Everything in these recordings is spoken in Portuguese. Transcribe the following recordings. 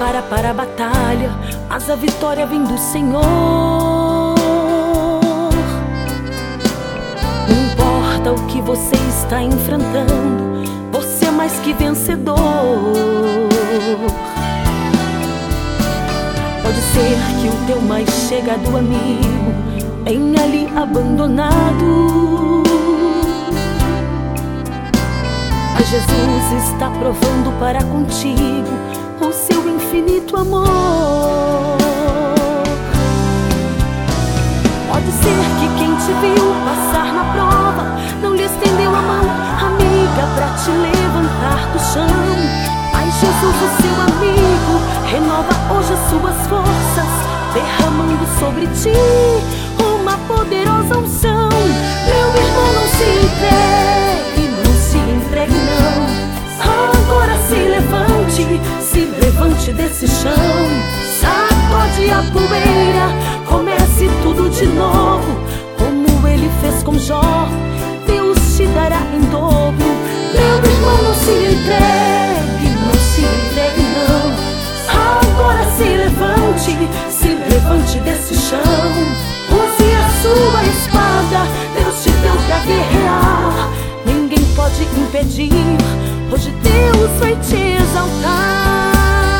prepara para a batalha, mas a vitória vem do Senhor. Não importa o que você está enfrentando, você é mais que vencedor. Pode ser que o teu mais chegado amigo tenha lhe abandonado, mas Jesus está provando para contigo o seu infinito amor. Pode ser que quem te viu passar na prova não lhe estendeu a mão amiga pra te levantar do chão, mas Jesus, o seu amigo, renova hoje as suas forças, derramando sobre ti uma poderosa unção. Meu irmão, não se entregue, não se entregue não. Agora se levante desse chão, sacode a poeira, comece tudo de novo. Como ele fez com Jó, Deus te dará em dobro. Meu irmão, não se entregue, não se entregue não. Agora se levante desse chão. Use a sua espada, Deus te deu pra guerrear. Ninguém pode impedir, hoje Deus vai te exaltar.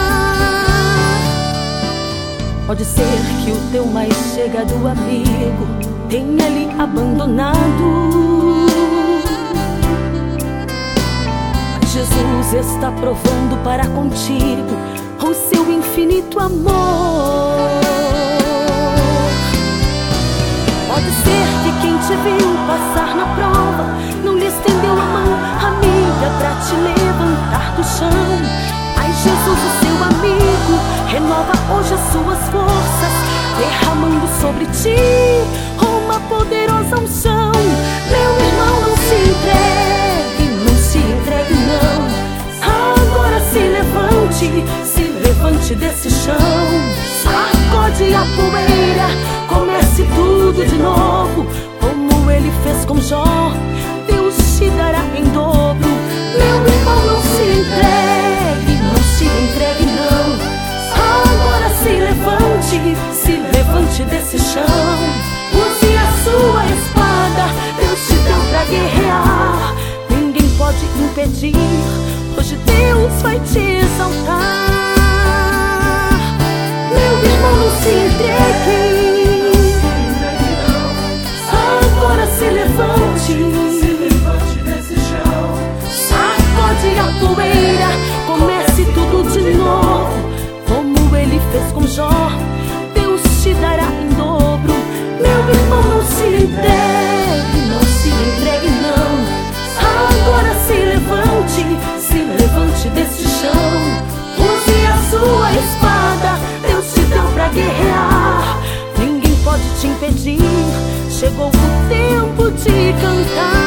Pode ser que o teu mais chegado amigo tenha lhe abandonado, mas Jesus está provando para contigo o seu infinito amor. Pode ser que quem te viu passar na prova não lhe estendeu a mão amiga pra te levantar do chão, mas Jesus, o seu amigo, renova hoje as suas forças, derramando sobre ti uma poderosa unção. Meu irmão, não se entregue não. Agora se levante desse chão, sacode a poeira, comece tudo de novo. Como ele fez com Jó, Deus te dará em dobro. Meu irmão, não se entregue não. Agora se levante desse chão. Use a sua espada, Deus te deu pra guerrear. Ninguém pode impedir, hoje Deus vai te exaltar. Meu irmão, não se entregue. Agora se levante desse chão, sacode a poeira, comece tudo de novo. Como ele fez com Jó, Deus te dará em dobro. Meu irmão, não se entregue não. Agora se levante desse chão. Use a sua espada, Deus te deu pra guerrear. Ninguém pode te impedir, chegou o tempo de cantar.